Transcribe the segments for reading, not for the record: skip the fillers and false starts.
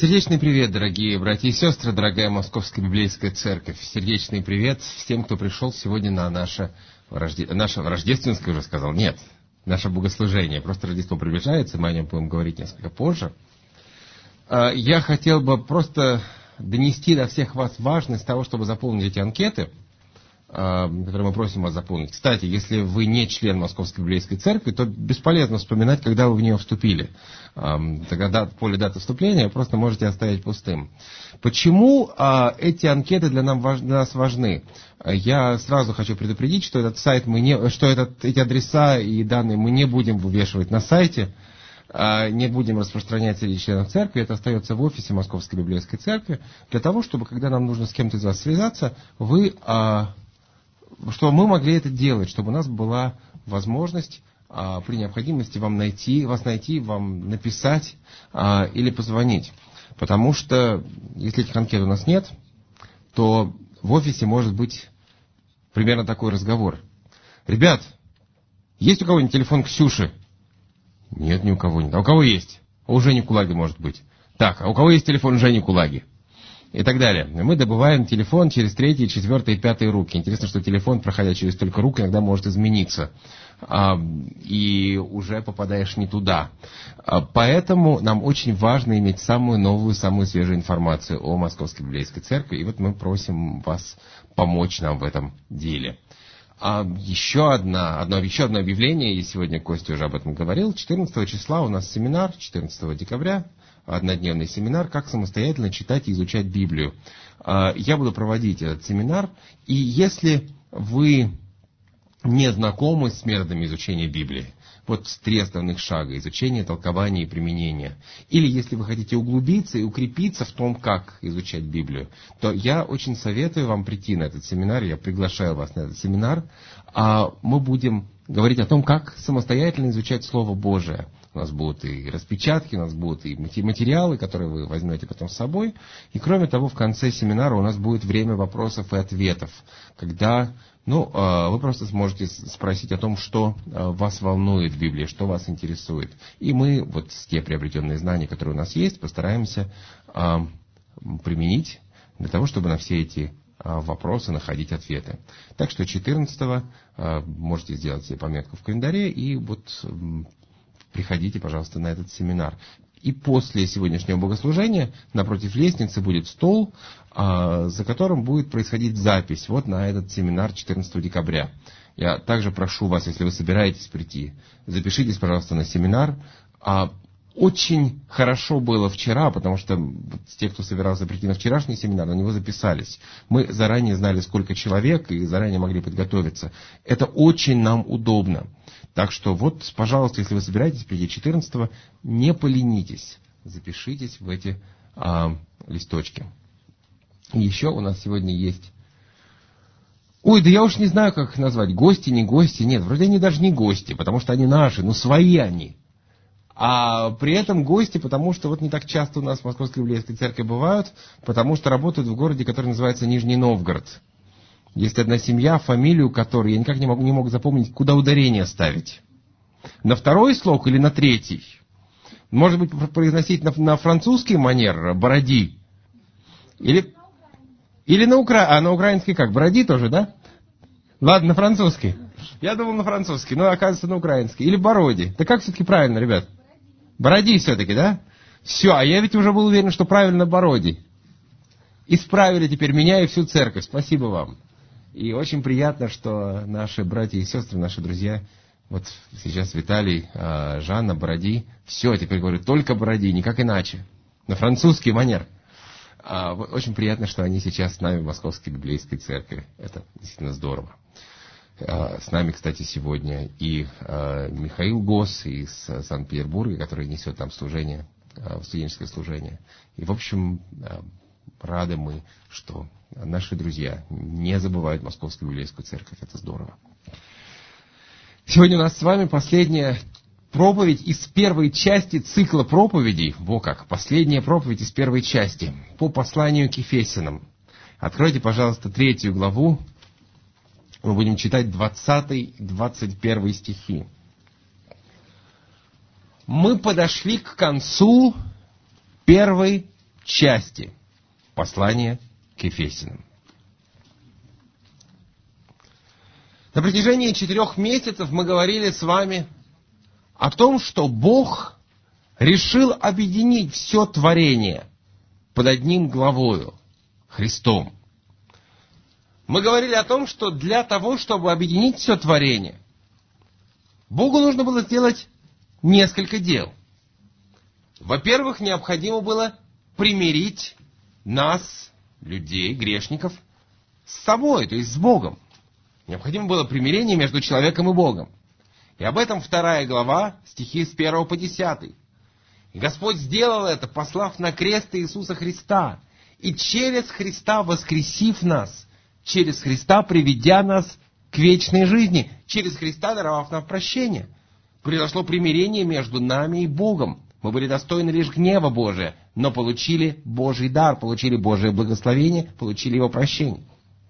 Сердечный привет, дорогие братья и сестры, дорогая Московская Библейская Церковь. Сердечный привет всем, кто пришел сегодня на наше рождественское, уже сказал, нет, наше богослужение. Просто Рождество приближается, мы о нем будем говорить несколько позже. Я хотел бы просто донести до всех вас важность того, чтобы заполнить эти анкеты, которые мы просим вас заполнить. Кстати, если вы не член Московской Библейской Церкви, то бесполезно вспоминать, когда вы в нее вступили. Тогда поле даты вступления вы просто можете оставить пустым. Почему эти анкеты для нас важны? Я сразу хочу предупредить, что этот сайт эти адреса и данные мы не будем вывешивать на сайте, не будем распространять среди членов церкви, это остается в офисе Московской Библейской Церкви, для того, чтобы, когда нам нужно с кем-то из вас связаться, чтобы мы могли это делать, чтобы у нас была возможность при необходимости вас найти, вам написать или позвонить. Потому что, если этих анкет у нас нет, то в офисе может быть примерно такой разговор. Ребят, есть у кого-нибудь телефон Ксюши? Нет, ни у кого нет. А у кого есть? У Жени Кулаги может быть. Так, а у кого есть телефон Жени Кулаги? И так далее. Мы добываем телефон через третьи, четвертые, пятые руки. Интересно, что телефон, проходя через столько рук, иногда может измениться. И уже попадаешь не туда. Поэтому нам очень важно иметь самую новую, самую свежую информацию о Московской Библейской Церкви. И вот мы просим вас помочь нам в этом деле. Еще одно объявление, и сегодня Костя уже об этом говорил. 14 числа у нас семинар, 14 декабря. Однодневный семинар «Как самостоятельно читать и изучать Библию». Я буду проводить этот семинар, и если вы не знакомы с методами изучения Библии, вот с 3 основных шага: изучение, толкование и применение, или если вы хотите углубиться и укрепиться в том, как изучать Библию, то я очень советую вам прийти на этот семинар, я приглашаю вас на этот семинар. Мы будем говорить о том, как самостоятельно изучать Слово Божие. У нас будут и распечатки, у нас будут и материалы, которые вы возьмете потом с собой. И кроме того, в конце семинара у нас будет время вопросов и ответов, когда вы просто сможете спросить о том, что вас волнует в Библии, что вас интересует. И мы вот те приобретенные знания, которые у нас есть, постараемся применить для того, чтобы на все эти вопросы находить ответы. Так что 14-го можете сделать себе пометку в календаре и вот приходите, пожалуйста, на этот семинар. И после сегодняшнего богослужения напротив лестницы будет стол, за которым будет происходить запись вот на этот семинар 14 декабря. Я также прошу вас, если вы собираетесь прийти, запишитесь, пожалуйста, на семинар. Очень хорошо было вчера, потому что те, кто собирался прийти на вчерашний семинар, на него записались. Мы заранее знали, сколько человек, и заранее могли подготовиться. Это очень нам удобно. Так что вот, пожалуйста, если вы собираетесь прийти 14-го, не поленитесь, запишитесь в эти листочки. И еще у нас сегодня есть... да я уж не знаю, как их назвать, гости, не гости, нет, вроде они даже не гости, потому что они наши, свои они. А при этом гости, потому что вот не так часто у нас в Московской Библейской Церкви бывают, потому что работают в городе, который называется Нижний Новгород. Есть одна семья, фамилию которой я никак не мог запомнить, куда ударение ставить. На второй слог или на третий? Может быть, произносить на французский манер «бороди»? Или на украинский как? «Бороди» тоже, да? Ладно, на французский. Я думал на французский, но оказывается на украинский. Или «бороди». Да как все-таки правильно, ребят? «Бороди» все-таки, да? Все, а я ведь уже был уверен, что правильно «бороди». Исправили теперь меня и всю церковь. Спасибо вам. И очень приятно, что наши братья и сестры, наши друзья, вот сейчас Виталий, Жанна, Бороди, все, теперь говорю только Бороди, никак иначе. На французский манер. Очень приятно, что они сейчас с нами в Московской Библейской Церкви. Это действительно здорово. С нами, кстати, сегодня и Михаил Гос из Санкт-Петербурга, который несет там служение, студенческое служение. И, в общем, рады мы, что наши друзья не забывают Московскую Библейскую Церковь. Это здорово. Сегодня у нас с вами последняя проповедь из первой части цикла проповедей. Последняя проповедь из первой части по посланию к Ефесянам. Откройте, пожалуйста, 3 главу. Мы будем читать 20-21 стихи. Мы подошли к концу первой части послания к Ефесянам. На протяжении 4 месяцев мы говорили с вами о том, что Бог решил объединить все творение под одним главою — Христом. Мы говорили о том, что для того, чтобы объединить все творение, Богу нужно было сделать несколько дел. Во-первых, необходимо было примирить нас, людей, грешников, с собой, то есть с Богом. Необходимо было примирение между человеком и Богом. И об этом 2 глава, стихи с 1 по 10. И Господь сделал это, послав на крест Иисуса Христа, и через Христа воскресив нас, через Христа приведя нас к вечной жизни, через Христа даровав нам прощение. Произошло примирение между нами и Богом. Мы были достойны лишь гнева Божия, но получили Божий дар, получили Божие благословение, получили Его прощение.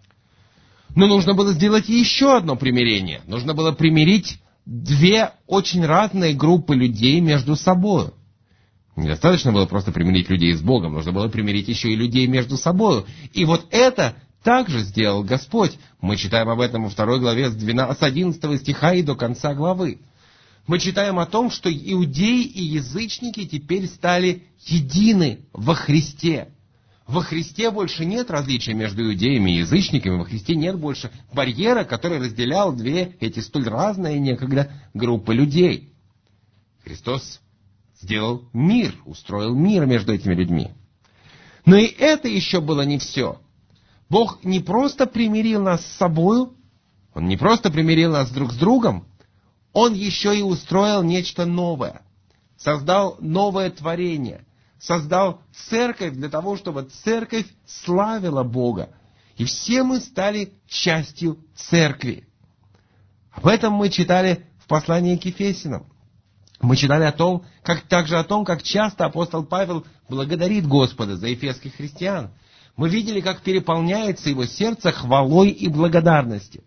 Но нужно было сделать еще одно примирение. Нужно было примирить 2 очень разные группы людей между собой. Недостаточно было просто примирить людей с Богом, нужно было примирить еще и людей между собой. И вот это также сделал Господь. Мы читаем об этом во 2 главе с 11 стиха и до конца главы. Мы читаем о том, что иудеи и язычники теперь стали едины во Христе. Во Христе больше нет различия между иудеями и язычниками, во Христе нет больше барьера, который разделял 2 эти столь разные некогда группы людей. Христос сделал мир, устроил мир между этими людьми. Но и это еще было не все. Бог не просто примирил нас с собою, Он не просто примирил нас друг с другом, Он еще и устроил нечто новое, создал новое творение, создал церковь для того, чтобы церковь славила Бога. И все мы стали частью церкви. Об этом мы читали в послании к Ефесянам. Мы читали также о том, как часто апостол Павел благодарит Господа за ефесских христиан. Мы видели, как переполняется его сердце хвалой и благодарностью.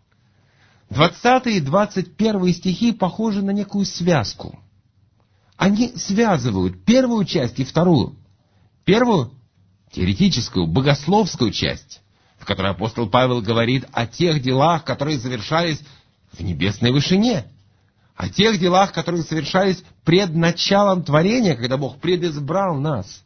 20 и 21 стихи похожи на некую связку. Они связывают первую часть и вторую. Первую — теоретическую, богословскую часть, в которой апостол Павел говорит о тех делах, которые совершались в небесной вышине, о тех делах, которые совершались пред началом творения, когда Бог предизбрал нас.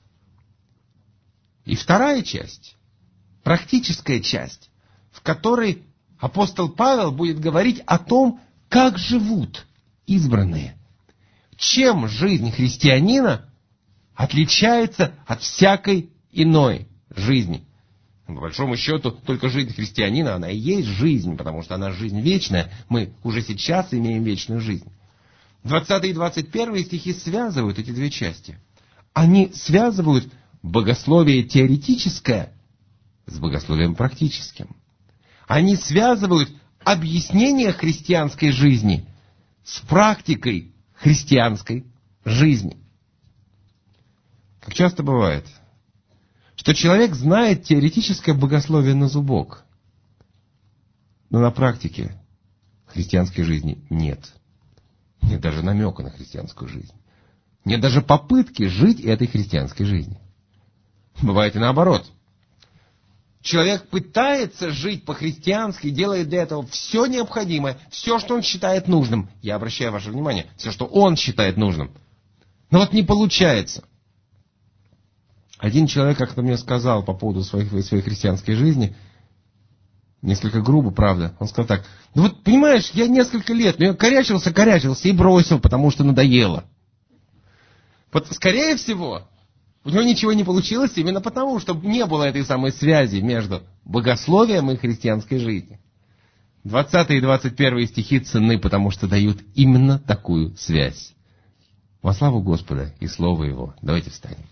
И вторая часть, практическая часть, в которой апостол Павел будет говорить о том, как живут избранные. Чем жизнь христианина отличается от всякой иной жизни. По большому счету, только жизнь христианина, она и есть жизнь, потому что она жизнь вечная. Мы уже сейчас имеем вечную жизнь. 20 и 21 стихи связывают эти 2 части. Они связывают богословие теоретическое с богословием практическим. Они связывают объяснение христианской жизни с практикой христианской жизни. Как часто бывает, что человек знает теоретическое богословие на зубок, но на практике христианской жизни нет. Нет даже намека на христианскую жизнь. Нет даже попытки жить этой христианской жизнью. Бывает и наоборот. Человек пытается жить по-христиански, делает для этого все необходимое, все, что он считает нужным. Я обращаю ваше внимание, все, что он считает нужным. Но вот не получается. Один человек как-то мне сказал по поводу своей христианской жизни, несколько грубо, правда. Он сказал так: ну вот понимаешь, я несколько лет, но я корячился и бросил, потому что надоело. Вот скорее всего, у него ничего не получилось именно потому, что не было этой самой связи между богословием и христианской жизнью. 20 и 21 стихи ценны, потому что дают именно такую связь. Во славу Господа и Слова Его. Давайте встанем.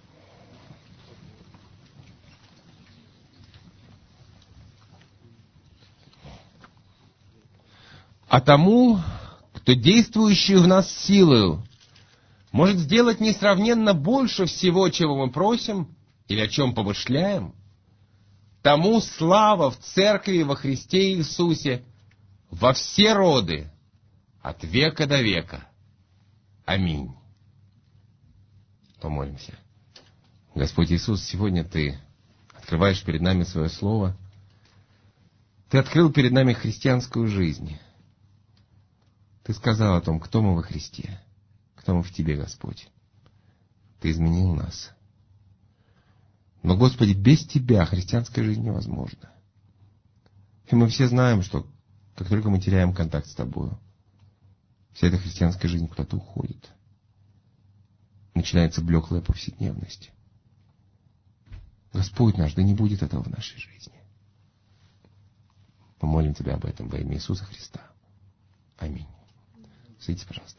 А тому, кто действующий в нас силою, может сделать несравненно больше всего, чего мы просим или о чем помышляем, тому слава в Церкви во Христе Иисусе во все роды, от века до века. Аминь. Помолимся. Господь Иисус, сегодня Ты открываешь перед нами Свое Слово. Ты открыл перед нами христианскую жизнь. Ты сказал о том, кто мы во Христе, кто мы в Тебе, Господь. Ты изменил нас. Но, Господи, без Тебя христианская жизнь невозможна. И мы все знаем, что как только мы теряем контакт с Тобою, вся эта христианская жизнь куда-то уходит. Начинается блеклая повседневность. Господь наш, да не будет этого в нашей жизни. Мы молим Тебя об этом во имя Иисуса Христа. Аминь. Садитесь, пожалуйста.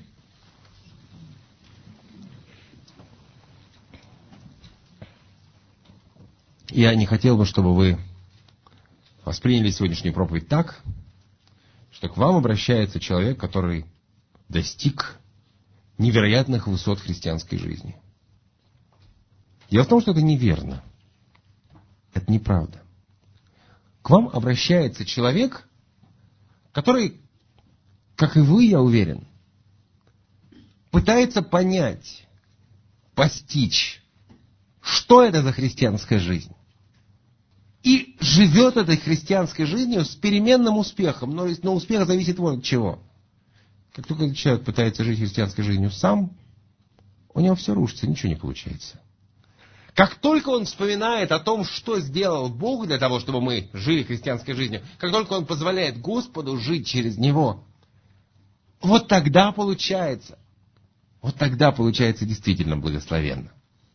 Я не хотел бы, чтобы вы восприняли сегодняшнюю проповедь так, что к вам обращается человек, который достиг невероятных высот христианской жизни. Дело в том, что это неверно. Это неправда. К вам обращается человек, который, как и вы, я уверен, пытается понять, постичь, что это за христианская жизнь. И живет этой христианской жизнью с переменным успехом. Но успех зависит вот от чего. Как только человек пытается жить христианской жизнью сам, у него все рушится, ничего не получается. Как только он вспоминает о том, что сделал Бог для того, чтобы мы жили христианской жизнью, как только он позволяет Господу жить через него, вот тогда получается действительно благословенно.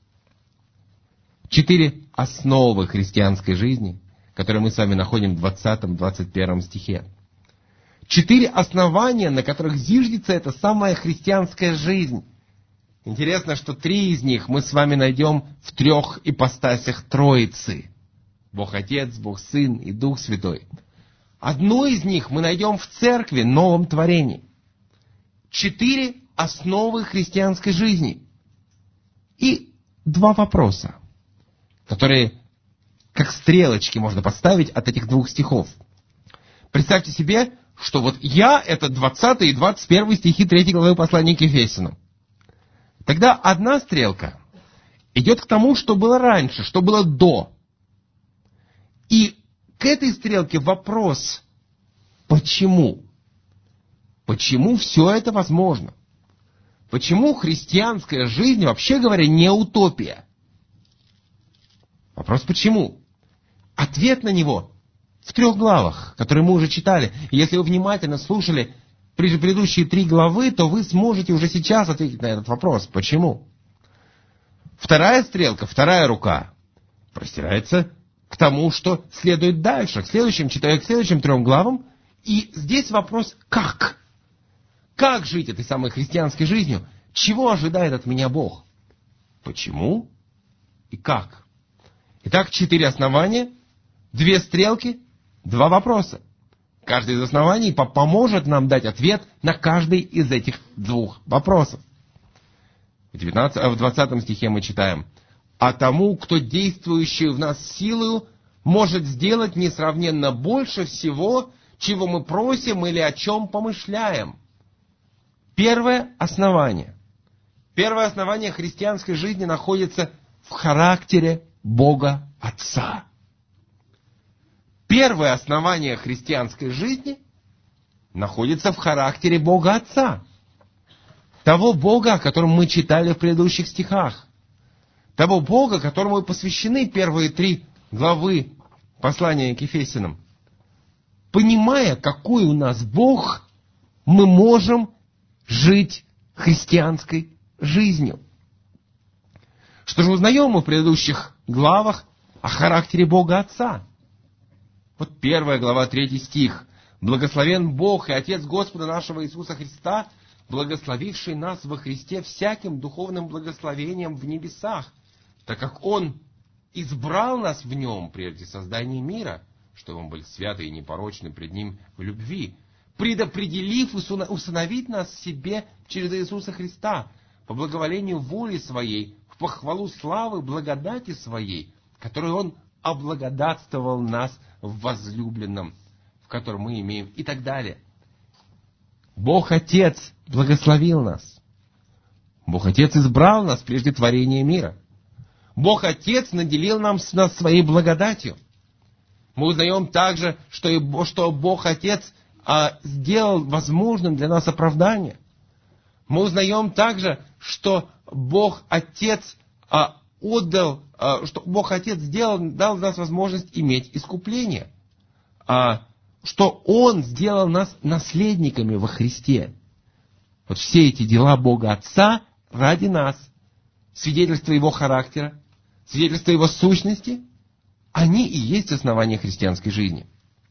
4 основы христианской жизни, которые мы с вами находим в 20-21 стихе. 4 основания, на которых зиждется эта самая христианская жизнь. Интересно, что 3 из них мы с вами найдем в 3 ипостасях Троицы. Бог Отец, Бог Сын и Дух Святой. Одну из них мы найдем в Церкви, Новом Творении. 4 основы христианской жизни. И 2 вопроса, которые как стрелочки можно поставить от этих 2 стихов. Представьте себе, что вот я — это 20 и 21 стихи 3 главы послания к Ефесянам. Тогда одна стрелка идет к тому, что было раньше, что было до. И к этой стрелке вопрос: почему? Почему все это возможно? Почему христианская жизнь, вообще говоря, не утопия? Вопрос почему? Ответ на него в 3 главах, которые мы уже читали. И если вы внимательно слушали предыдущие 3 главы, то вы сможете уже сейчас ответить на этот вопрос. Почему? 2 стрелка, 2 рука простирается к тому, что следует дальше, к следующим 3 главам. И здесь вопрос: как? Как жить этой самой христианской жизнью? Чего ожидает от меня Бог? Почему и как? Итак, 4 основания, 2 стрелки, 2 вопроса. Каждый из оснований поможет нам дать ответ на каждый из этих 2 вопросов. В 20 стихе мы читаем: «А тому, кто действующий в нас силою, может сделать несравненно больше всего, чего мы просим или о чем помышляем». Первое основание. Первое основание христианской жизни находится в характере Бога Отца. Первое основание христианской жизни находится в характере Бога Отца. Того Бога, о котором мы читали в предыдущих стихах. Того Бога, которому посвящены первые 3 главы послания к Ефесянам. Понимая, какой у нас Бог, мы можем жить христианской жизнью. Что же узнаем мы в предыдущих главах о характере Бога Отца? Вот 1 глава, 3 стих. «Благословен Бог и Отец Господа нашего Иисуса Христа, благословивший нас во Христе всяким духовным благословением в небесах, так как Он избрал нас в Нем прежде создания мира, чтобы мы были святы и непорочны пред Ним в любви, предопределив усыновить нас себе через Иисуса Христа, по благоволению воли Своей, в похвалу славы благодати Своей, которую Он облагодатствовал нас в возлюбленном, в котором мы имеем», и так далее. Бог Отец благословил нас. Бог Отец избрал нас прежде творения мира. Бог Отец наделил нас своей благодатью. Мы узнаем также, что Бог Отец сделал возможным для нас оправдание. Мы узнаем также, что Бог Отец дал для нас возможность иметь искупление. Что Он сделал нас наследниками во Христе. Вот все эти дела Бога Отца ради нас, свидетельство Его характера, свидетельство Его сущности, они и есть основание христианской жизни.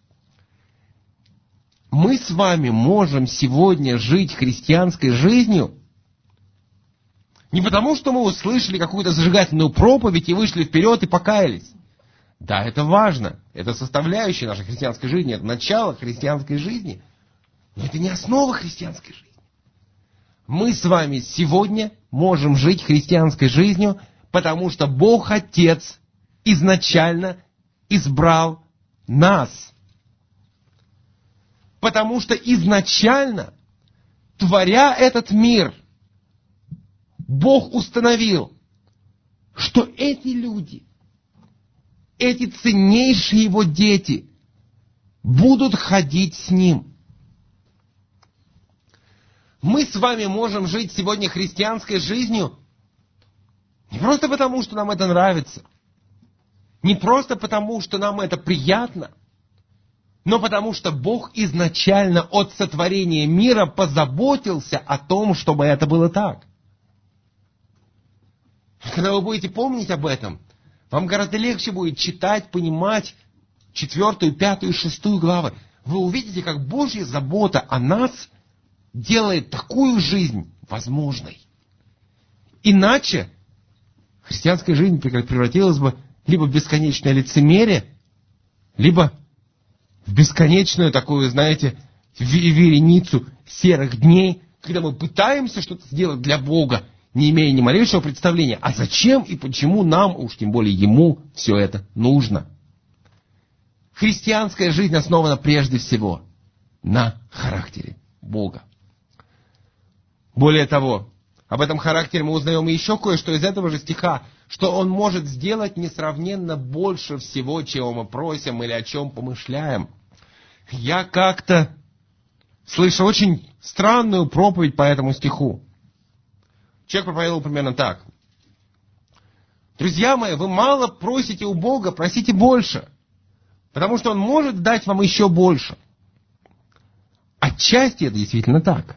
Мы с вами можем сегодня жить христианской жизнью не потому, что мы услышали какую-то зажигательную проповедь и вышли вперед и покаялись. Да, это важно. Это составляющая нашей христианской жизни, это начало христианской жизни. Но это не основа христианской жизни. Мы с вами сегодня можем жить христианской жизнью, потому что Бог Отец изначально избрал нас. Потому что изначально, творя этот мир, Бог установил, что эти люди, эти ценнейшие Его дети, будут ходить с Ним. Мы с вами можем жить сегодня христианской жизнью не просто потому, что нам это нравится, не просто потому, что нам это приятно, но потому что Бог изначально от сотворения мира позаботился о том, чтобы это было так. Когда вы будете помнить об этом, вам гораздо легче будет читать, понимать 4, 5 и 6 главы. Вы увидите, как Божья забота о нас делает такую жизнь возможной. Иначе христианская жизнь превратилась бы либо в бесконечное лицемерие, либо в бесконечную такую, знаете, вереницу серых дней, когда мы пытаемся что-то сделать для Бога, не имея ни малейшего представления, а зачем и почему нам, уж тем более Ему, все это нужно. Христианская жизнь основана прежде всего на характере Бога. Более того, об этом характере мы узнаем еще кое-что из этого же стиха, что Он может сделать несравненно больше всего, чего мы просим или о чем помышляем. Я как-то слышал очень странную проповедь по этому стиху. Человек проповедовал примерно так. Друзья мои, вы мало просите у Бога, просите больше. Потому что Он может дать вам еще больше. Отчасти это действительно так.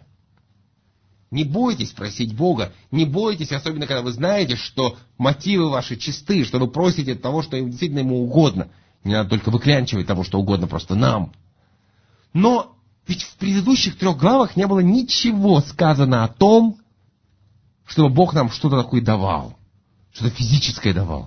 Не бойтесь просить Бога, не бойтесь, особенно когда вы знаете, что мотивы ваши чисты, что вы просите того, что действительно Ему угодно. Не надо только выклянчивать того, что угодно просто нам. Но ведь в предыдущих 3 главах не было ничего сказано о том, чтобы Бог нам что-то такое давал, что-то физическое давал.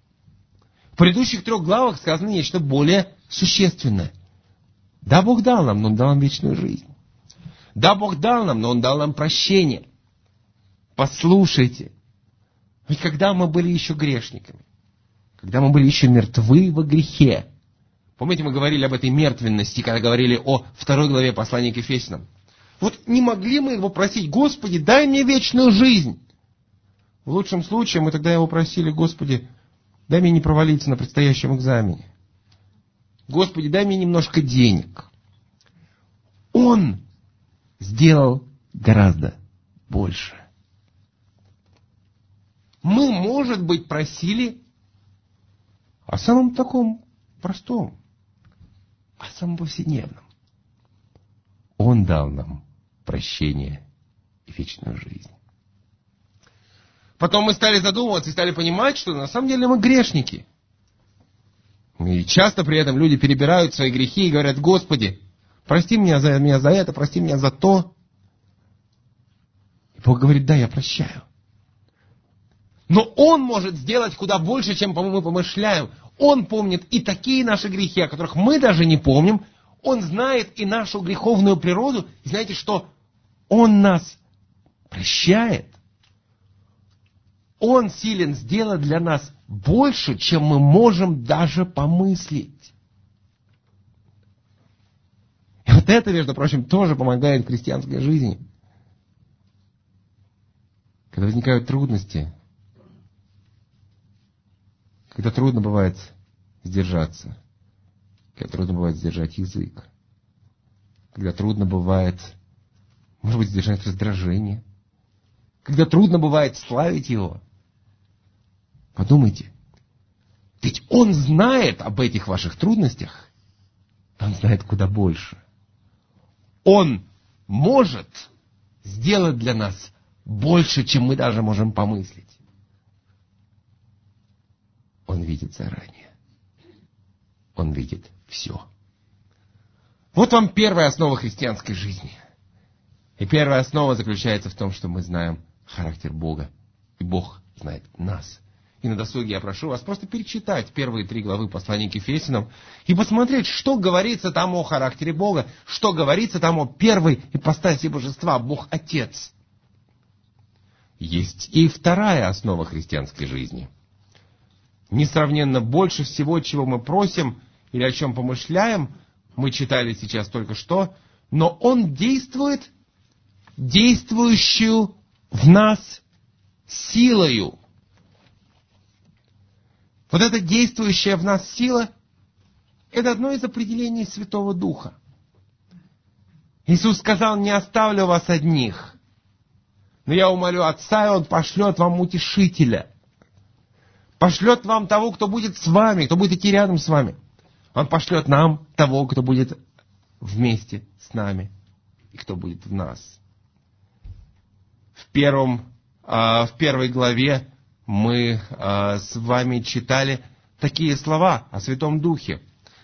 В предыдущих 3 главах сказано нечто более существенное. Да, Бог дал нам, но Он дал нам вечную жизнь. Да, Бог дал нам, но Он дал нам прощение. Послушайте, ведь когда мы были еще грешниками, когда мы были еще мертвы во грехе, помните, мы говорили об этой мертвенности, когда говорили о 2 главе послания к Ефесянам. Вот не могли мы Его просить: Господи, дай мне вечную жизнь. В лучшем случае мы тогда Его просили: Господи, дай мне не провалиться на предстоящем экзамене. Господи, дай мне немножко денег. Он сделал гораздо больше. Мы, может быть, просили о самом таком простом, о самом повседневном. Он дал нам прощение и вечную жизнь. Потом мы стали задумываться и стали понимать, что на самом деле мы грешники. И часто при этом люди перебирают свои грехи и говорят: Господи, прости меня за это, прости меня за то. И Бог говорит: да, я прощаю. Но Он может сделать куда больше, чем мы помышляем. Он помнит и такие наши грехи, о которых мы даже не помним. Он знает и нашу греховную природу. И знаете что? Он нас прощает. Он силен сделать для нас больше, чем мы можем даже помыслить. И вот это, между прочим, тоже помогает в христианской жизни. Когда возникают трудности, когда трудно бывает сдержаться, когда трудно бывает сдержать язык, когда трудно бывает, может быть, сдержать раздражение, когда трудно бывает славить Его. Подумайте, ведь Он знает об этих ваших трудностях, Он знает куда больше. Он может сделать для нас больше, чем мы даже можем помыслить. Он видит заранее. Он видит все. Вот вам первая основа христианской жизни. И первая основа заключается в том, что мы знаем характер Бога. И Бог знает нас. И на досуге я прошу вас просто перечитать первые 3 главы послания к Ефесянам и посмотреть, что говорится там о характере Бога, что говорится там о первой ипостаси Божества, Бог Отец. Есть и вторая основа христианской жизни. Несравненно больше всего, чего мы просим или о чем помышляем, мы читали сейчас только что, но Он действует действующую в нас силою. Вот эта действующая в нас сила — это одно из определений Святого Духа. Иисус сказал: не оставлю вас одних, но я умолю Отца, и Он пошлет вам утешителя. Пошлет вам того, кто будет с вами, кто будет идти рядом с вами. Он пошлет нам того, кто будет вместе с нами и кто будет в нас. В первой главе мы с вами читали такие слова о Святом Духе.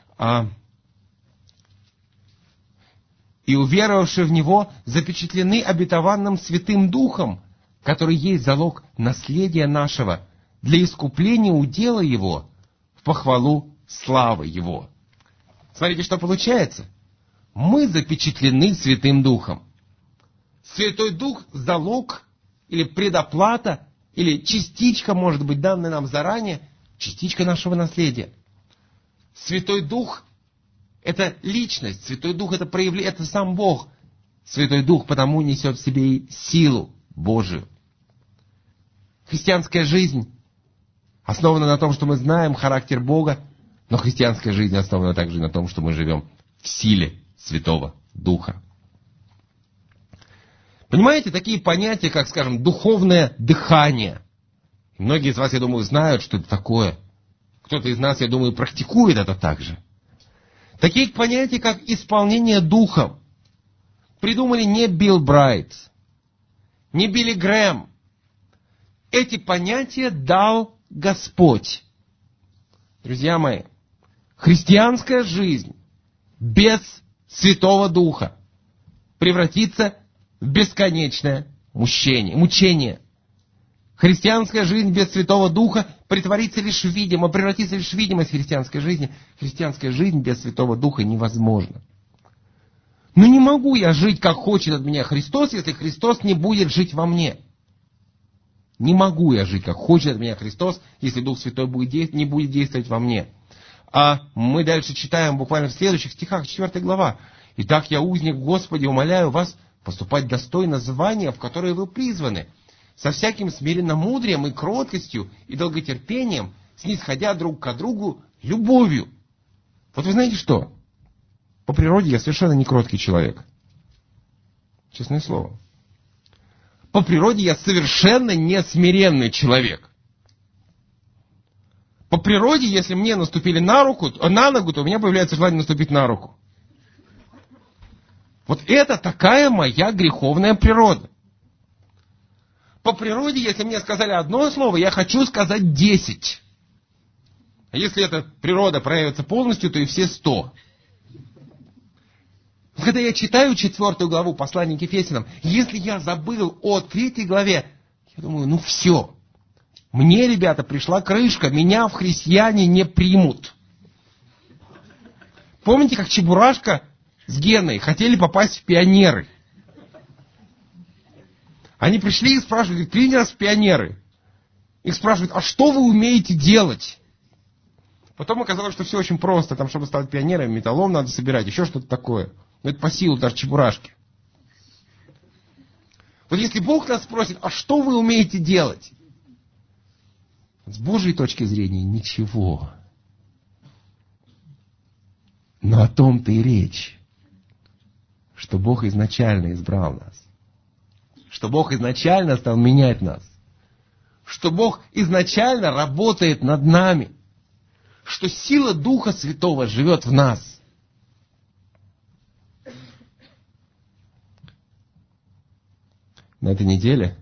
«И уверовавшие в Него запечатлены обетованным Святым Духом, который есть залог наследия нашего, для искупления удела Его, в похвалу славы Его». Смотрите, что получается. Мы запечатлены Святым Духом. Святой Дух — залог или предоплата, или частичка, может быть, данная нам заранее, частичка нашего наследия. Святой Дух — это личность, Святой Дух — это проявление, это сам Бог. Святой Дух потому несет в себе и силу Божию. Христианская жизнь основана на том, что мы знаем характер Бога, но христианская жизнь основана также на том, что мы живем в силе Святого Духа. Понимаете, такие понятия, как, скажем, духовное дыхание. Многие из вас, я думаю, знают, что это такое. Кто-то из нас, я думаю, практикует это также. Такие понятия, как исполнение духом, придумали не Билл Брайт, не Билли Грэм. Эти понятия дал Господь. Друзья мои, христианская жизнь без Святого Духа превратится в бесконечное мучение. Христианская жизнь без Святого Духа превратится лишь в видимость христианской жизни. Христианская жизнь без Святого Духа невозможна. Но не могу я жить, как хочет от меня Христос, если Христос не будет жить во мне. Не могу я жить, как хочет от меня Христос, если Дух Святой не будет действовать во мне. А мы дальше читаем буквально в следующих стихах, 4 глава. «Итак, я, узник Господи, умоляю вас поступать достойно звания, в которое вы призваны, со всяким смиренномудрием и кроткостью и долготерпением, снисходя друг к другу любовью». Вот вы знаете что? По природе я совершенно не кроткий человек. Честное слово. По природе я совершенно не смиренный человек. По природе, если мне наступили на ногу, то у меня появляется желание наступить на руку. Вот это такая моя греховная природа. По природе, если мне сказали одно слово, я хочу сказать 10. А если эта природа проявится полностью, то и все 100. Когда я читаю 4 главу послания к Ефесянам, если я забыл о 3 главе, я думаю, все. Мне, ребята, пришла крышка, меня в христиане не примут. Помните, как Чебурашка с Геной хотели попасть в пионеры? Они пришли и спрашивают, приняли нас в пионеры. Их спрашивают, а что вы умеете делать? Потом оказалось, что все очень просто. Там, чтобы стать пионером, металлом надо собирать, еще что-то такое. Но это по силу даже Чебурашки. Вот если Бог нас спросит, а что вы умеете делать? С Божьей точки зрения ничего. Но о том-то и речь, что Бог изначально избрал нас, что Бог изначально стал менять нас, что Бог изначально работает над нами, что сила Духа Святого живет в нас. На этой неделе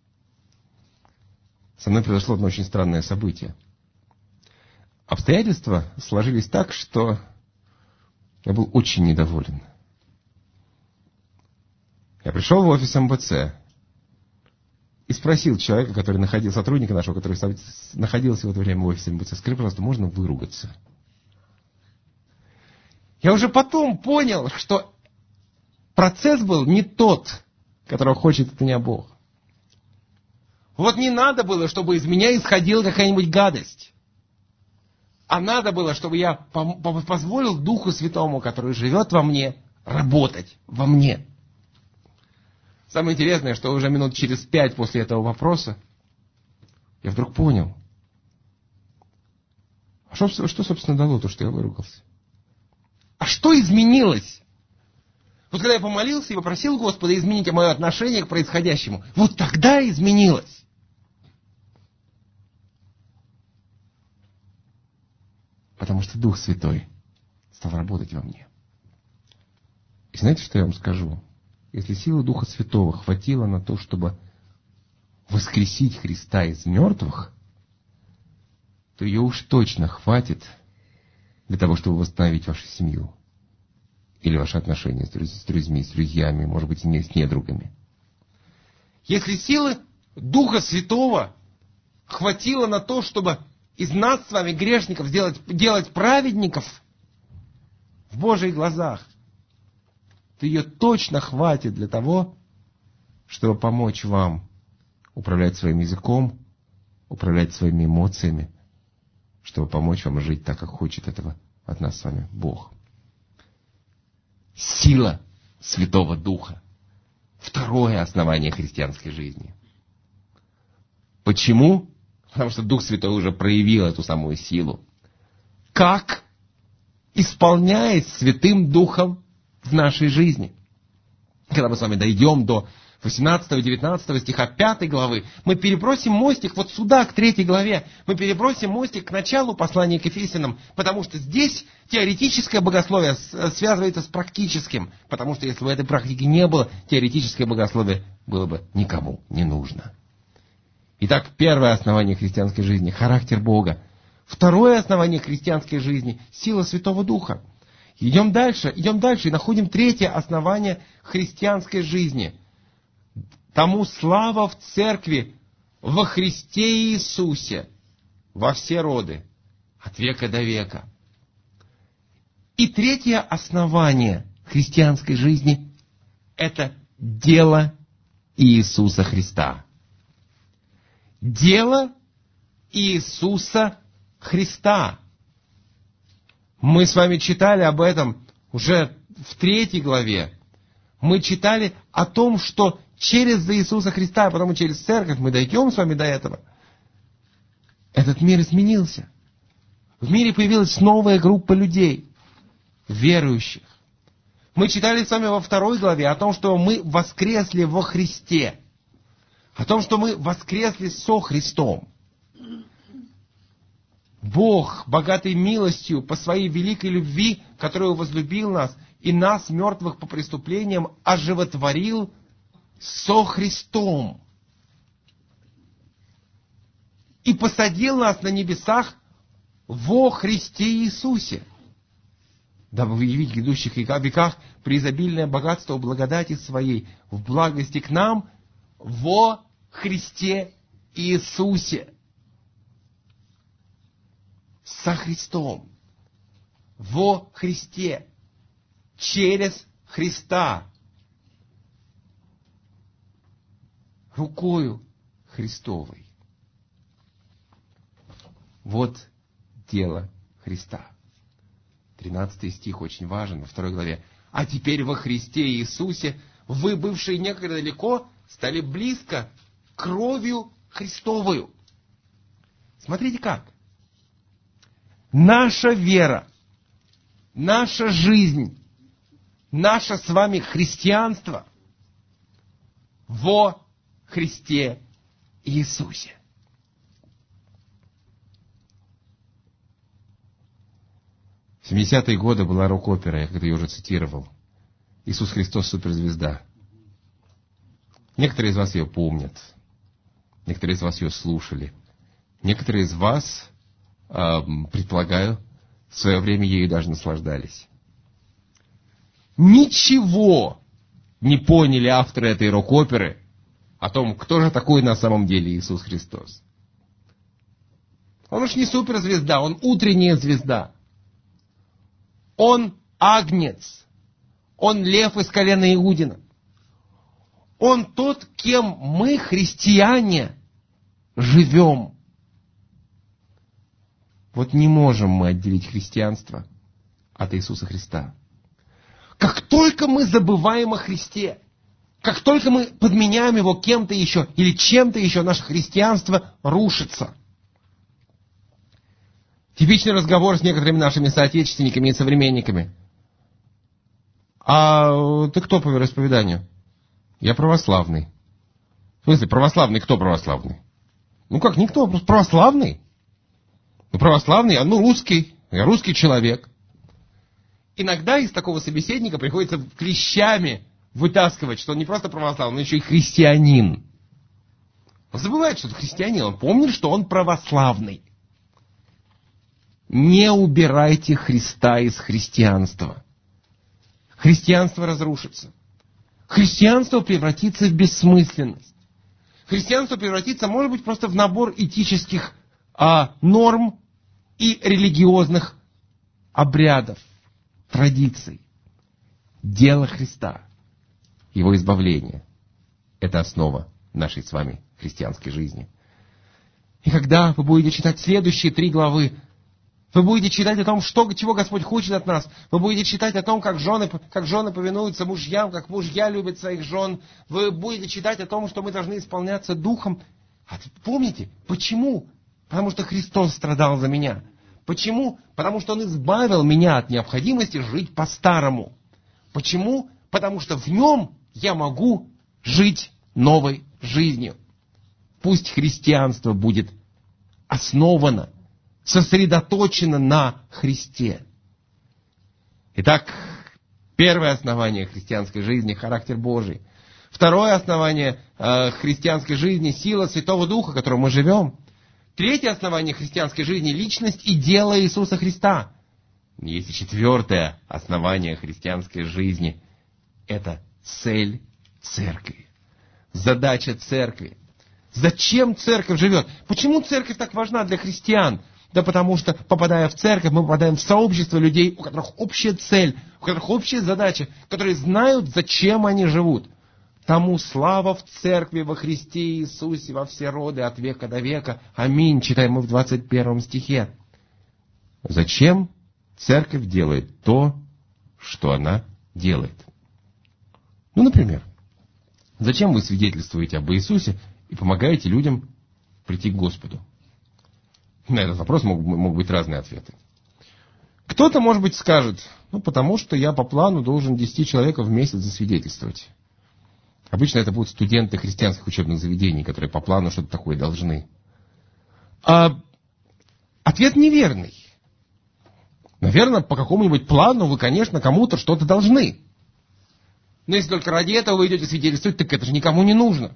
со мной произошло одно очень странное событие. Обстоятельства сложились так, что я был очень недоволен. Я пришел в офис МБЦ и спросил человека, сотрудника нашего, который находился в это время в офисе МБЦ: скажи, пожалуйста, можно выругаться? Я уже потом понял, что процесс был не тот, которого хочет от меня Бог. Вот не надо было, чтобы из меня исходила какая-нибудь гадость. А надо было, чтобы я позволил Духу Святому, который живет во мне, работать во мне. Самое интересное, что уже минут через 5 после этого вопроса я вдруг понял, а что собственно, дало то, что я выругался? А что изменилось? Вот когда я помолился и попросил Господа изменить мое отношение к происходящему, вот тогда изменилось. Потому что Дух Святой стал работать во мне. И знаете, что я вам скажу? Если силы Духа Святого хватило на то, чтобы воскресить Христа из мертвых, то ее уж точно хватит для того, чтобы восстановить вашу семью. Или ваши отношения с людьми, с друзьями, может быть, с недругами. Если силы Духа Святого хватило на то, чтобы из нас с вами, грешников, делать праведников в Божьих глазах, то ее точно хватит для того, чтобы помочь вам управлять своим языком, управлять своими эмоциями, чтобы помочь вам жить так, как хочет этого от нас с вами Бог. Сила Святого Духа. Второе основание христианской жизни. Почему? Потому что Дух Святой уже проявил эту самую силу. Как? Исполняясь Святым Духом в нашей жизни. Когда мы с вами дойдем до 18-19 стиха 5 главы, мы перебросим мостик вот сюда, к 3 главе. Мы перебросим мостик к началу послания к Ефесянам, потому что здесь теоретическое богословие связывается с практическим. Потому что если бы этой практики не было, теоретическое богословие было бы никому не нужно. Итак, первое основание христианской жизни – характер Бога. Второе основание христианской жизни – сила Святого Духа. Идем дальше и находим третье основание христианской жизни. Тому слава в церкви во Христе Иисусе во все роды, от века до века. И третье основание христианской жизни – это дело Иисуса Христа. Дело Иисуса Христа. Мы с вами читали об этом уже в 3 главе. Мы читали о том, что через Иисуса Христа, а потом и через церковь, мы дойдем с вами до этого, этот мир изменился. В мире появилась новая группа людей, верующих. Мы читали с вами во 2 главе о том, что мы воскресли во Христе. О том, что мы воскресли со Христом. Бог, богатый милостью, по своей великой любви, которую возлюбил нас, и нас, мертвых по преступлениям, оживотворил со Христом. И посадил нас на небесах во Христе Иисусе, дабы выявить в грядущих веках преизобильное богатство благодати своей в благости к нам во Христе Иисусе. Со Христом. Во Христе. Через Христа. Рукою Христовой. Вот дело Христа. 13 стих очень важен во 2 главе. А теперь во Христе Иисусе вы, бывшие некогда далеко, стали близко кровью Христовою. Смотрите как. Наша вера, наша жизнь, наше с вами христианство во Христе Иисусе. В 70-е годы была рок-опера, я когда ее уже цитировал. «Иисус Христос суперзвезда». Некоторые из вас ее помнят. Некоторые из вас ее слушали. Некоторые из вас, предполагаю, в свое время ею даже наслаждались. Ничего не поняли авторы этой рок-оперы о том, кто же такой на самом деле Иисус Христос. Он уж не суперзвезда, он утренняя звезда. Он агнец. Он лев из колена Иудина. Он тот, кем мы, христиане, живем. Вот не можем мы отделить христианство от Иисуса Христа. Как только мы забываем о Христе, как только мы подменяем его кем-то еще или чем-то еще, наше христианство рушится. Типичный разговор с некоторыми нашими соотечественниками и современниками. А ты кто по вероисповеданию? Я православный. В смысле, православный? Кто православный? Ну как, никто, просто православный. Ну православный, русский. Я русский человек. Иногда из такого собеседника приходится клещами вытаскивать, что он не просто православный, но еще и христианин. Он забывает, что это христианин. Он помнит, что он православный. Не убирайте Христа из христианства. Христианство разрушится. Христианство превратится в бессмысленность. Христианство превратится, может быть, просто в набор этических норм и религиозных обрядов, традиций. Дело Христа, Его избавление – это основа нашей с вами христианской жизни. И когда вы будете читать следующие 3 главы, вы будете читать о том, чего Господь хочет от нас. Вы будете читать о том, как жены повинуются мужьям, как мужья любят своих жен. Вы будете читать о том, что мы должны исполняться Духом. А помните, почему? Потому что Христос страдал за меня. Почему? Потому что Он избавил меня от необходимости жить по-старому. Почему? Потому что в Нем я могу жить новой жизнью. Пусть христианство будет основано, сосредоточено на Христе. Итак, первое основание христианской жизни – характер Божий. Второе основание христианской жизни – сила Святого Духа, которым мы живем. Третье основание христианской жизни – личность и дело Иисуса Христа. Есть и четвертое основание христианской жизни – это цель церкви. Задача церкви. Зачем церковь живет? Почему церковь так важна для христиан? Да потому что, попадая в церковь, мы попадаем в сообщество людей, у которых общая цель, у которых общая задача, которые знают, зачем они живут. Тому слава в церкви во Христе Иисусе во все роды от века до века. Аминь. Читаем мы в 21 стихе. Зачем церковь делает то, что она делает? Ну, например, зачем вы свидетельствуете об Иисусе и помогаете людям прийти к Господу? На этот вопрос могут быть разные ответы. Кто-то, может быть, скажет, потому что я по плану должен 10 человек в месяц засвидетельствовать. Обычно это будут студенты христианских учебных заведений, которые по плану что-то такое должны. Ответ неверный. Наверное, по какому-нибудь плану вы, конечно, кому-то что-то должны. Но если только ради этого вы идете свидетельствовать, так это же никому не нужно.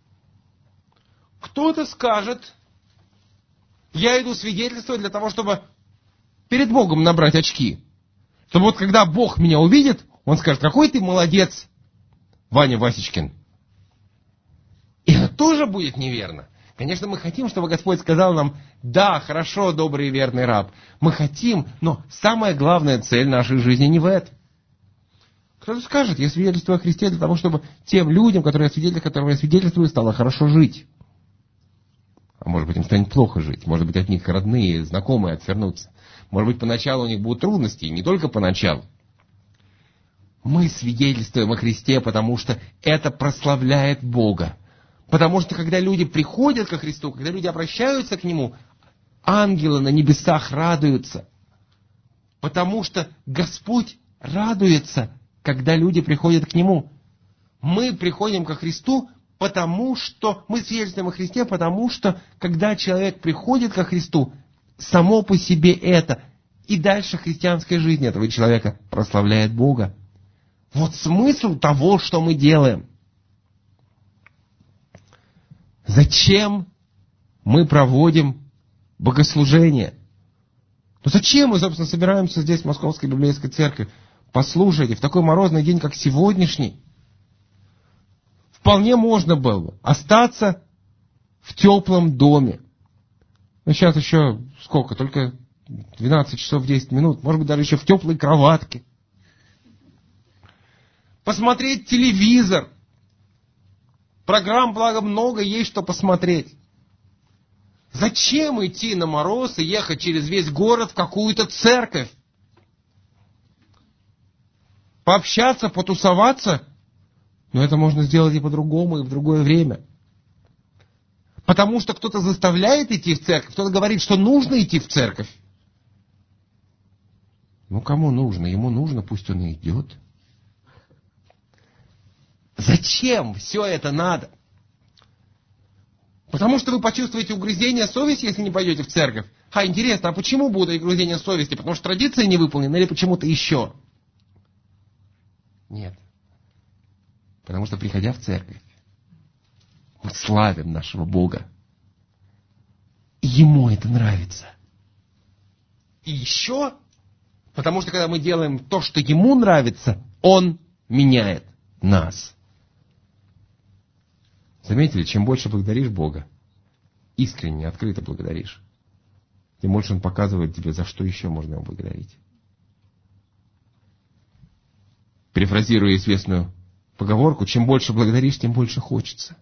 Кто-то скажет, я иду свидетельствовать для того, чтобы перед Богом набрать очки. Чтобы вот когда Бог меня увидит, Он скажет, какой ты молодец, Ваня Васечкин. И это тоже будет неверно. Конечно, мы хотим, чтобы Господь сказал нам, да, хорошо, добрый и верный раб. Мы хотим, но самая главная цель нашей жизни не в этом. Кто-то скажет, я свидетельствую о Христе для того, чтобы тем людям, которым я свидетельствую, стало хорошо жить. А может быть, им станет плохо жить. Может быть, от них родные, знакомые отвернутся. Может быть, поначалу у них будут трудности, и не только поначалу. Мы свидетельствуем о Христе, потому что это прославляет Бога. Потому что, когда люди приходят ко Христу, когда люди обращаются к Нему, ангелы на небесах радуются. Потому что Господь радуется, когда люди приходят к Нему. Мы приходим ко Христу, потому что мы свидетельствуем о Христе, потому что когда человек приходит ко Христу, само по себе это, и дальше христианская жизнь этого человека прославляет Бога. Вот смысл того, что мы делаем. Зачем мы проводим богослужение? Ну зачем мы, собственно, собираемся здесь, в Московской библейской церкви? Послушайте, в такой морозный день, как сегодняшний, вполне можно было бы остаться в теплом доме. Ну сейчас еще сколько? Только 12 часов 10 минут. Может быть, даже еще в теплой кроватке. Посмотреть телевизор. Программ, благо, много, есть что посмотреть. Зачем идти на мороз и ехать через весь город в какую-то церковь? Пообщаться, потусоваться? Но это можно сделать и по-другому, и в другое время. Потому что кто-то заставляет идти в церковь, кто-то говорит, что нужно идти в церковь. Ну, кому нужно? Ему нужно, пусть он и идет. Зачем все это надо? Потому что вы почувствуете угрызение совести, если не пойдете в церковь. Интересно, а почему будут угрызения совести? Потому что традиция не выполнена или почему-то еще? Нет. Потому что, приходя в церковь, мы славим нашего Бога. И Ему это нравится. И еще, потому что, когда мы делаем то, что Ему нравится, Он меняет нас. Заметили, чем больше благодаришь Бога, искренне, открыто благодаришь, тем больше Он показывает тебе, за что еще можно Его благодарить. Перефразируя известную поговорку, чем больше благодаришь, тем больше хочется.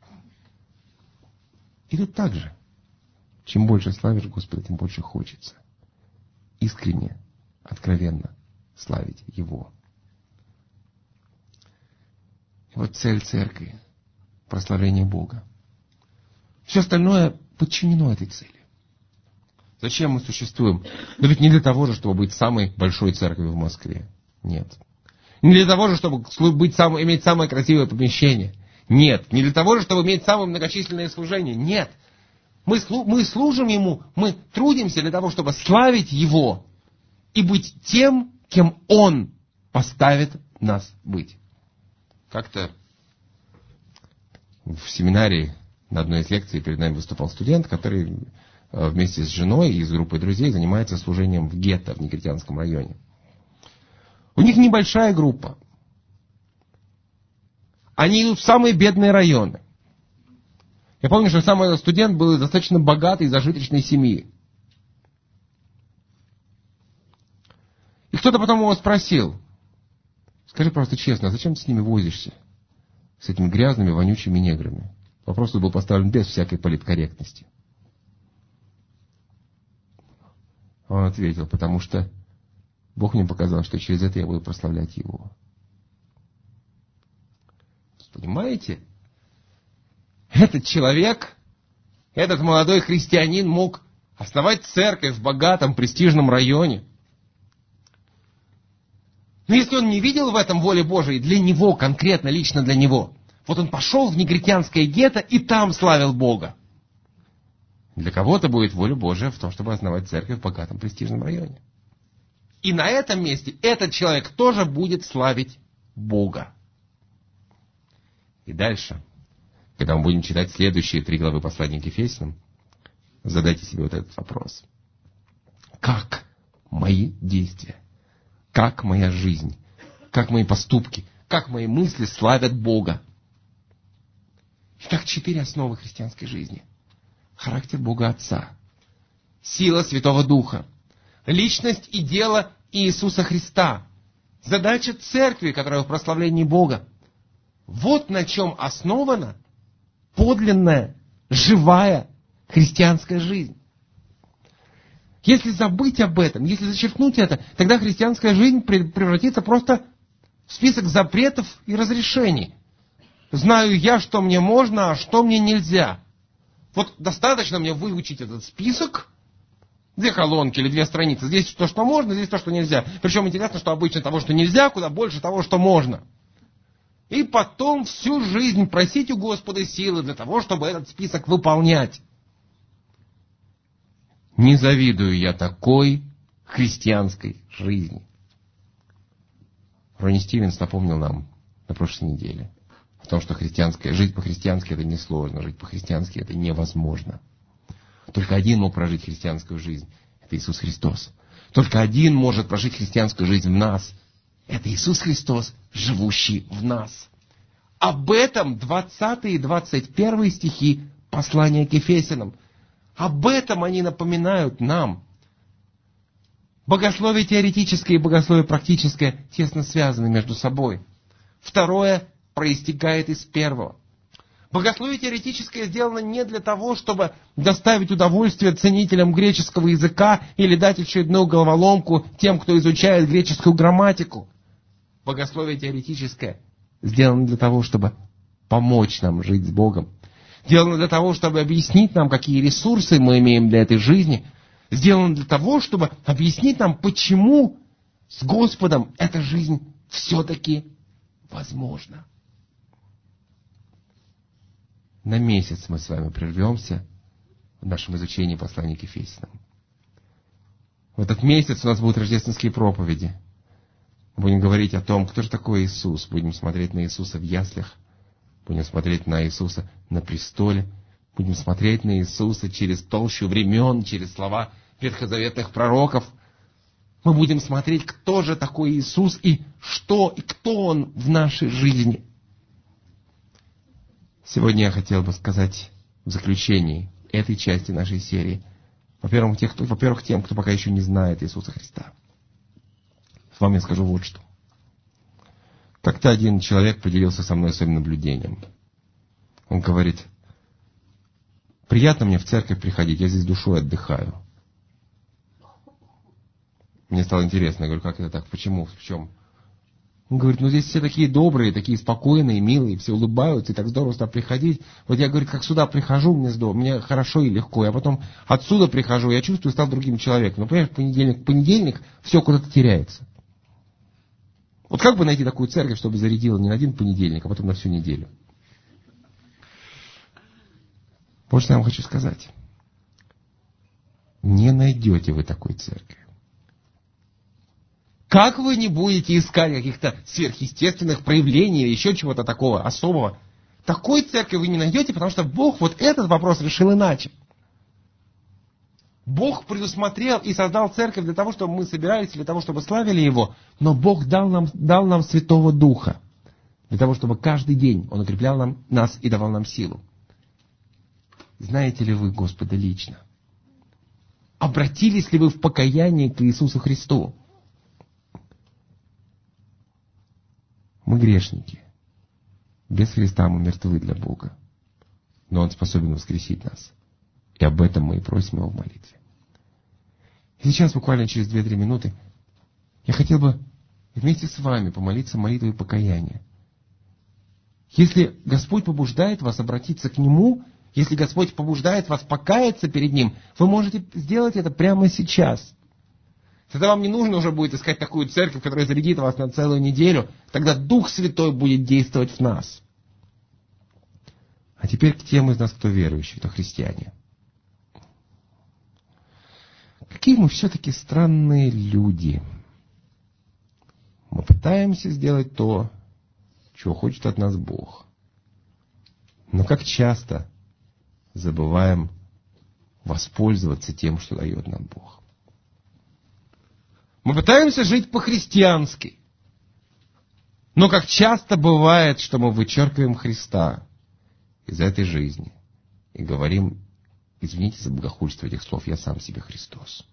И тут так же. Чем больше славишь Господа, тем больше хочется. Искренне, откровенно славить Его. И вот цель церкви — прославление Бога. Все остальное подчинено этой цели. Зачем мы существуем? Но ведь не для того же, чтобы быть самой большой церковью в Москве. Нет. Не для того же, чтобы иметь самое красивое помещение. Нет. Не для того же, чтобы иметь самое многочисленное служение. Нет. Мы служим Ему, мы трудимся для того, чтобы славить Его и быть тем, кем Он поставит нас быть. Как-то в семинарии на одной из лекций перед нами выступал студент, который вместе с женой и с группой друзей занимается служением в гетто в Негритянском районе. У них небольшая группа. Они идут в самые бедные районы. Я помню, что сам этот студент был из достаточно богатой, зажиточной семьи. И кто-то потом его спросил: скажи просто честно, а зачем ты с ними возишься? С этими грязными, вонючими неграми. Вопрос был поставлен без всякой политкорректности. Он ответил: потому что Бог мне показал, что через это я буду прославлять Его. Понимаете? Этот человек, этот молодой христианин мог основать церковь в богатом, престижном районе. Но если он не видел в этом воли Божией, для него, конкретно, лично для него, вот он пошел в негритянское гетто и там славил Бога. Для кого-то будет воля Божия в том, чтобы основать церковь в богатом, престижном районе. И на этом месте этот человек тоже будет славить Бога. И дальше, когда мы будем читать следующие 3 главы послания к Ефесянам, задайте себе вот этот вопрос. Как мои действия, как моя жизнь, как мои поступки, как мои мысли славят Бога? Итак, 4 основы христианской жизни. Характер Бога Отца, сила Святого Духа, личность и дело Иисуса Христа, задача церкви, которая в прославлении Бога. Вот на чем основана подлинная, живая христианская жизнь. Если забыть об этом, если зачеркнуть это, тогда христианская жизнь превратится просто в список запретов и разрешений. Знаю я, что мне можно, а что мне нельзя. Вот достаточно мне выучить этот список, 2 колонки или 2 страницы. Здесь то, что можно, здесь то, что нельзя. Причем интересно, что обычно того, что нельзя, куда больше того, что можно. И потом всю жизнь просить у Господа силы для того, чтобы этот список выполнять. Не завидую я такой христианской жизни. Ронни Стивенс напомнил нам на прошлой неделе о том, что жить по-христиански это несложно, жить по-христиански это невозможно. Только один мог прожить христианскую жизнь. Это Иисус Христос. Только один может прожить христианскую жизнь в нас. Это Иисус Христос, живущий в нас. Об этом 20 и 21 стихи послания к Ефесянам. Об этом они напоминают нам. Богословие теоретическое и богословие практическое тесно связаны между собой. Второе проистекает из первого. Богословие теоретическое сделано не для того, чтобы доставить удовольствие ценителям греческого языка или дать очередную головоломку тем, кто изучает греческую грамматику. Богословие теоретическое сделано для того, чтобы помочь нам жить с Богом. Сделано для того, чтобы объяснить нам, какие ресурсы мы имеем для этой жизни. Сделано для того, чтобы объяснить нам, почему с Господом эта жизнь все-таки возможна. На месяц мы с вами прервемся в нашем изучении послания к Ефесянам. В этот месяц у нас будут рождественские проповеди. Будем говорить о том, кто же такой Иисус. Будем смотреть на Иисуса в яслях. Будем смотреть на Иисуса на престоле. Будем смотреть на Иисуса через толщу времен, через слова ветхозаветных пророков. Мы будем смотреть, кто же такой Иисус и что и кто Он в нашей жизни. Сегодня я хотел бы сказать в заключении этой части нашей серии, во-первых, тем, кто пока еще не знает Иисуса Христа. С вами я скажу вот что. Как-то один человек поделился со мной своим наблюдением. Он говорит: приятно мне в церковь приходить, я здесь душой отдыхаю. Мне стало интересно, я говорю, как это так, почему, в чем? Он говорит, здесь все такие добрые, такие спокойные, милые, все улыбаются, и так здорово сюда приходить. Вот я, говорю, как сюда прихожу, мне хорошо и легко. Я потом отсюда прихожу, я чувствую, стал другим человеком. Но понимаешь, понедельник все куда-то теряется. Вот как бы найти такую церковь, чтобы зарядила не на один понедельник, а потом на всю неделю? Вот что я вам хочу сказать. Не найдете вы такой церкви. Как вы не будете искать каких-то сверхъестественных проявлений или еще чего-то такого особого? Такой церкви вы не найдете, потому что Бог вот этот вопрос решил иначе. Бог предусмотрел и создал церковь для того, чтобы мы собирались, для того, чтобы славили Его. Но Бог дал нам Святого Духа. Для того, чтобы каждый день Он укреплял нас и давал нам силу. Знаете ли вы Господа лично? Обратились ли вы в покаянии к Иисусу Христу? Мы грешники. Без Христа мы мертвы для Бога. Но Он способен воскресить нас. И об этом мы и просим Его в молитве. И сейчас, буквально через 2-3 минуты, я хотел бы вместе с вами помолиться молитвой покаяния. Если Господь побуждает вас обратиться к Нему, если Господь побуждает вас покаяться перед Ним, вы можете сделать это прямо сейчас. Тогда вам не нужно уже будет искать такую церковь, которая зарядит вас на целую неделю. Тогда Дух Святой будет действовать в нас. А теперь к тем из нас, кто верующий, кто христиане. Какие мы все-таки странные люди. Мы пытаемся сделать то, чего хочет от нас Бог. Но как часто забываем воспользоваться тем, что дает нам Бог. Мы пытаемся жить по-христиански. Но как часто бывает, что мы вычеркиваем Христа из этой жизни и говорим, извините за богохульство этих слов, я сам себе Христос.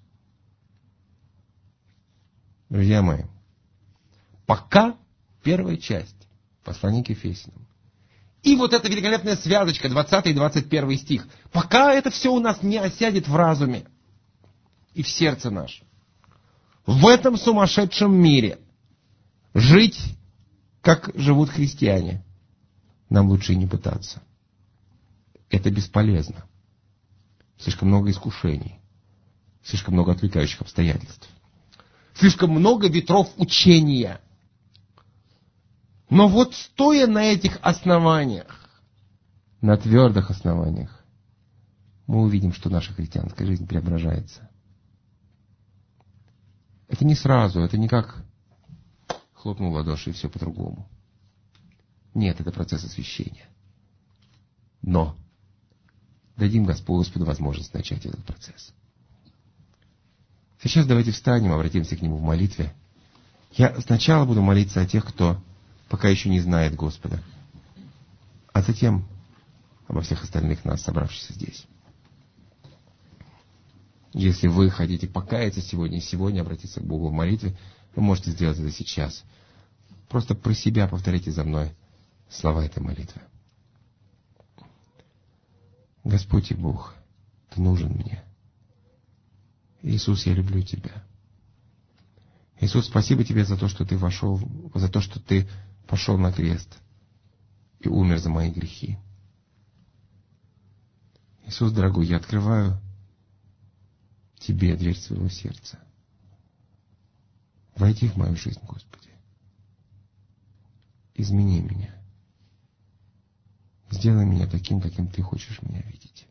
Друзья мои, пока первая часть послания к Ефесянам и вот эта великолепная связочка, 20 и 21 стих, пока это все у нас не осядет в разуме и в сердце нашем, в этом сумасшедшем мире жить, как живут христиане, нам лучше и не пытаться. Это бесполезно. Слишком много искушений. Слишком много отвлекающих обстоятельств. Слишком много ветров учения. Но вот стоя на этих основаниях, на твердых основаниях, мы увидим, что наша христианская жизнь преображается. Это не сразу, это не как хлопнул в ладоши и все по-другому. Нет, это процесс освящения. Но дадим Господу возможность начать этот процесс. Сейчас давайте встанем, обратимся к Нему в молитве. Я сначала буду молиться о тех, кто пока еще не знает Господа, а затем обо всех остальных нас, собравшихся здесь. Если вы хотите покаяться сегодня обратиться к Богу в молитве, вы можете сделать это сейчас. Просто про себя повторите за мной слова этой молитвы. Господь и Бог, Ты нужен мне. Иисус, я люблю Тебя. Иисус, спасибо Тебе за то, что Ты пошел на крест и умер за мои грехи. Иисус, дорогой, я открываю Тебе дверь своего сердца. Войди в мою жизнь, Господи. Измени меня. Сделай меня таким, каким Ты хочешь меня видеть.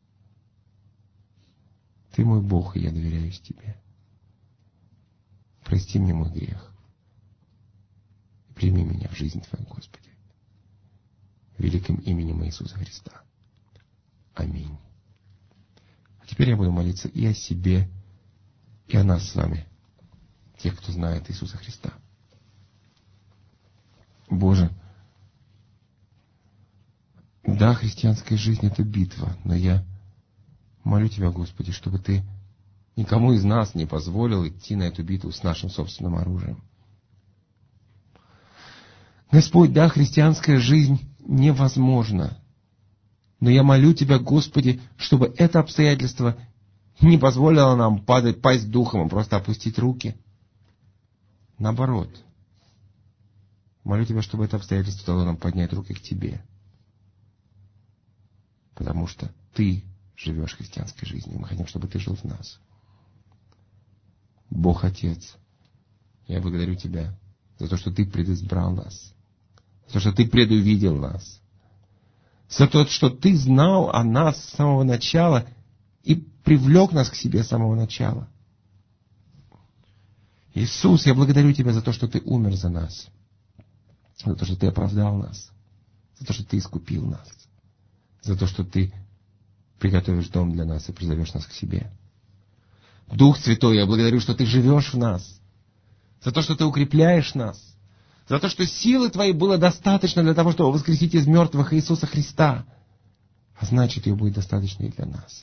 Ты мой Бог, и я доверяюсь Тебе. Прости мне мой грех. И прими меня в жизнь Твою, Господи. Великим именем Иисуса Христа. Аминь. А теперь я буду молиться и о себе, и о нас с вами, тех, кто знает Иисуса Христа. Боже, да, христианская жизнь — это битва, но я молю Тебя, Господи, чтобы Ты никому из нас не позволил идти на эту битву с нашим собственным оружием. Господь, да, христианская жизнь невозможна, но я молю Тебя, Господи, чтобы это обстоятельство не позволило нам пасть духом и просто опустить руки. Наоборот, молю Тебя, чтобы это обстоятельство дало нам поднять руки к Тебе. Потому что Ты живешь христианской жизнью. Мы хотим, чтобы Ты жил в нас. Бог Отец, я благодарю Тебя за то, что Ты предизбрал нас, за то, что Ты предувидел нас, за то, что Ты знал о нас с самого начала и привлек нас к себе с самого начала. Иисус, я благодарю Тебя за то, что Ты умер за нас, за то, что Ты оправдал нас, за то, что Ты искупил нас, за то, что Ты приготовишь дом для нас и призовешь нас к себе. Дух Святой, я благодарю, что Ты живешь в нас, за то, что Ты укрепляешь нас, за то, что силы Твоей было достаточно для того, чтобы воскресить из мертвых Иисуса Христа, а значит, ее будет достаточно и для нас.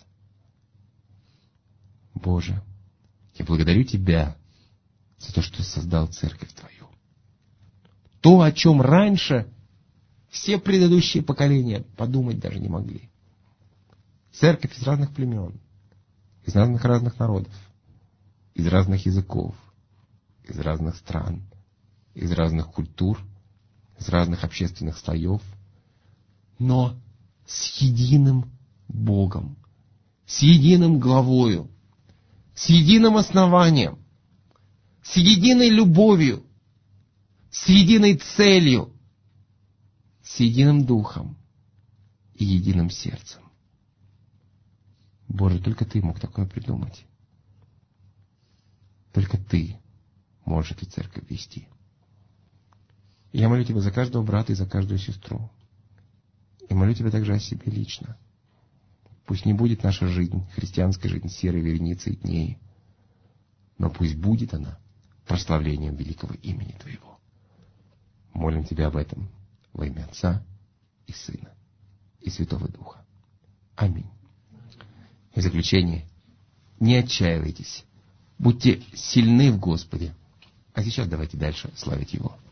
Боже, я благодарю Тебя за то, что Ты создал церковь Твою. То, о чем раньше все предыдущие поколения подумать даже не могли. Церковь из разных племен, из разных народов, из разных языков, из разных стран, из разных культур, из разных общественных слоев, но с единым Богом, с единым главою, с единым основанием, с единой любовью, с единой целью, с единым духом и единым сердцем. Боже, только Ты мог такое придумать. Только Ты можешь эту церковь вести. И я молю Тебя за каждого брата и за каждую сестру. И молю Тебя также о себе лично. Пусть не будет наша жизнь, христианская жизнь, серой вереницей дней, но пусть будет она прославлением великого имени Твоего. Молим Тебя об этом во имя Отца и Сына и Святого Духа. Аминь. И в заключение, не отчаивайтесь, будьте сильны в Господе. А сейчас давайте дальше славить Его.